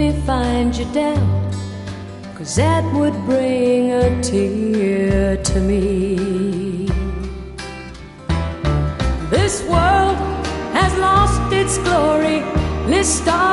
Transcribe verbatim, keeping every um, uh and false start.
me find you down, 'cause that would bring a tear to me. This world has lost its glory, this star